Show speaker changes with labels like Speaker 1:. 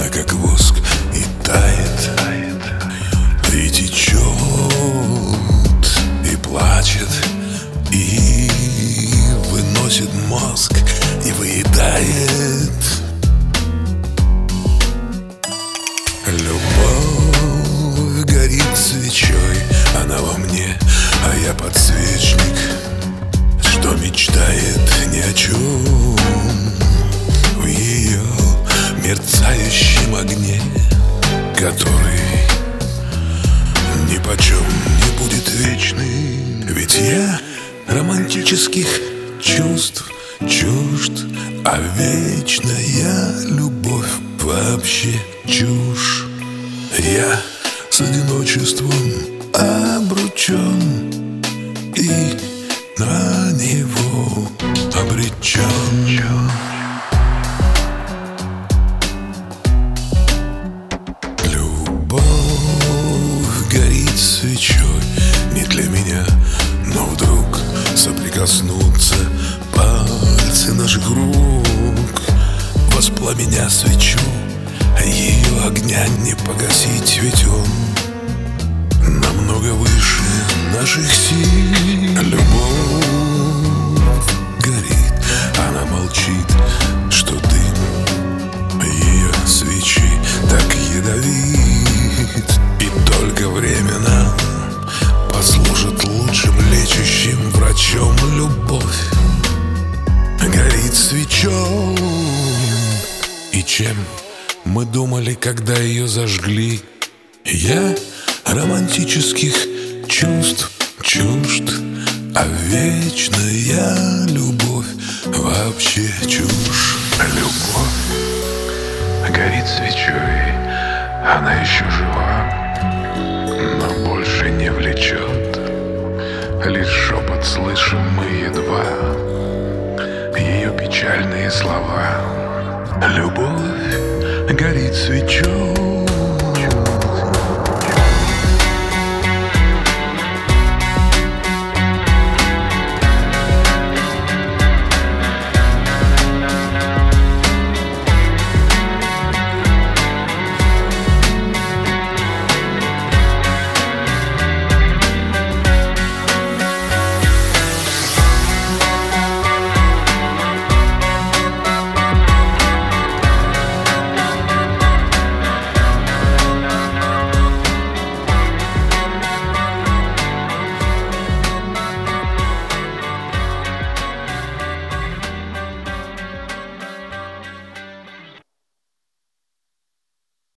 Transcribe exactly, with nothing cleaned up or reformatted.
Speaker 1: она как воск и тает, и течет, и плачет, и выносит мозг, и выедает. Любовь горит свечой, она во мне, а я подсвечник, что мечтает ни о чем. В ее мерцающем огне, который нипочем не будет вечным. Ведь я романтических чувств чужд, а вечная любовь вообще чушь. Я с одиночеством обручен и на него обречен. Любовь горит свечой не для меня, но вдруг соприкоснутся пальцы наших рук. Воспламеня свечу, ее огня не погасить, ведь он намного выше наших сил. Любовь горит, она молчит, что дым ее свечи так ядовит. И только время нам послужит лучшим лечащим врачом. Любовь горит свечой. И чем мы думали, когда ее зажгли? Я романтических чувств чужд, а вечная любовь вообще чушь. Любовь горит свечой, она еще жива, но больше не влечет. Лишь шепот слышим мы едва, ее печальные слова. Любовь горит свечой.